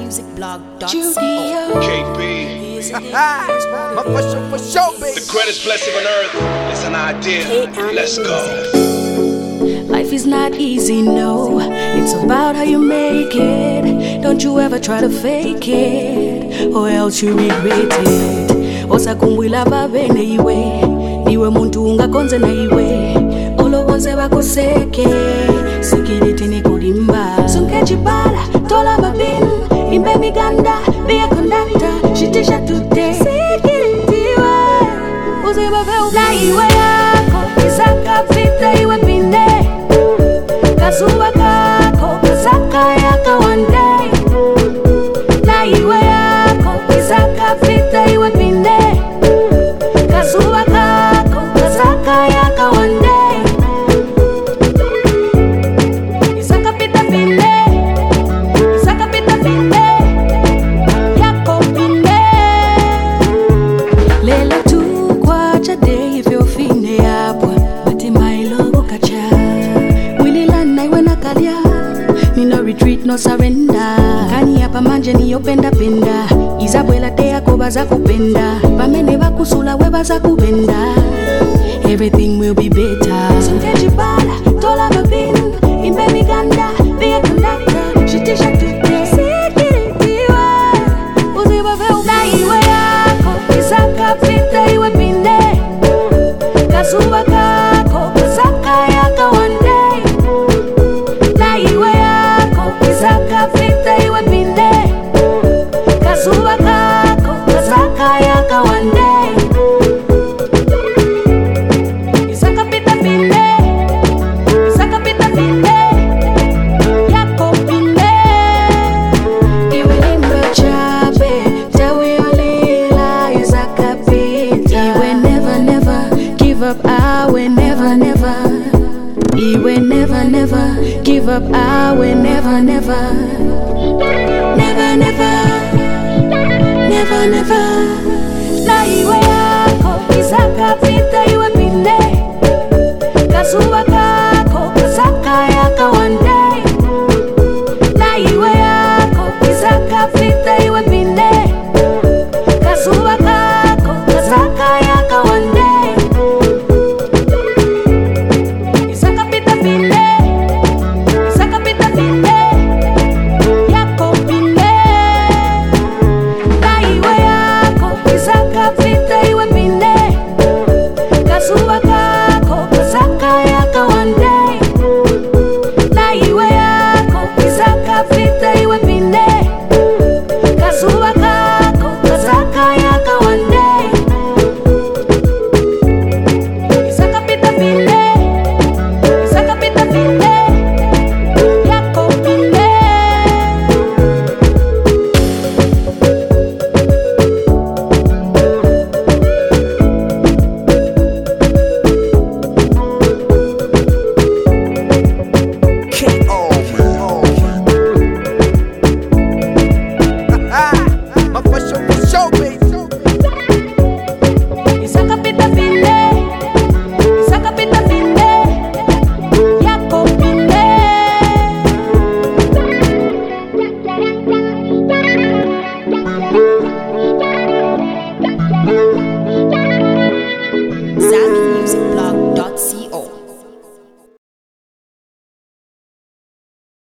iMusicBlog.co. KB. For sure, baby. The greatest blessing on earth is an idea. Let's go. Life is not easy, no. It's about how you make it. Don't you ever try to fake it, or else you regret it. Osakumbwila babene iwe, niwe muntu ungakonze na iwe. Olowoze bakuseke, sikiriti ni kulimba. Sunkechibala, tola babin, imbe miganda, be a conductor, shitisha today. Sikiriti iwe, uziba veu na iwe yako, isaka pita iwe pinde. Kasuba kako, kasaka yaka one day. Na iwe yako, isaka pita iwe pinde. Kasuba kako, kasaka yaka one day. Isaka pita pinde, isaka pita pinde. Yako pinde. Lela tu kwa chade ifyo finde yapwa, bati mailogo kacha. Ni no retreat, no surrender. Kani hapa manje ni yopenda penda. Izabwela te yako baza kupenda. Bamene bakusula we baza kupenda. Everything will be better. Sunkechibala, tola babin, imbe miganda, be a conductor, shitisha today. Sikiritiwe, uziba veu na iwe yako, isaka pita iwe pinde. Kasuba kako, kasaka yaka one day. Isaka pita iwe pinde. Kasuba kako, kasaka yaka one day. Isaka pita pinde, isaka pita pinde. Yako pinde. Iwe limba chape, tawi olila. Isaka pita. Iwe never, never give up. I will never, never. Iwe never, never give up. I will never, never. Never, never. Never, never. Na iwe yako, isaka pita iwe pinde. Kasuba